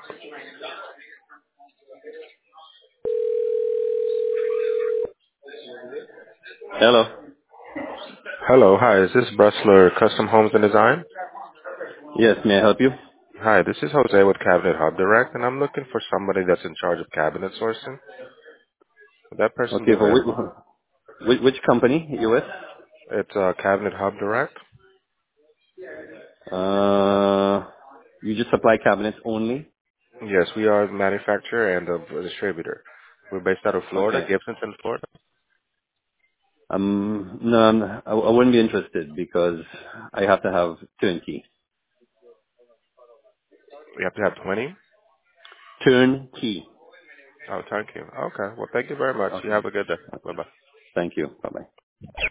Hello. Hello. Hi. Is this Bressler Custom Homes and Design? Yes, may I help you? Hi. This is Jose with Cabinet Hub Direct, and I'm looking for somebody that's in charge of cabinet sourcing. Would that person be Okay, for available? which company you with? It's Cabinet Hub Direct. You just supply cabinets only? Yes, we are a manufacturer and a distributor. We're based out of Florida, Okay. Gibsonton, Florida. No, I wouldn't be interested because I have to have turnkey. We have to have 20. Turnkey. Oh, thank you. Okay. Well, thank you very much. You Okay. have a good day. Bye-bye. Thank you. Bye-bye.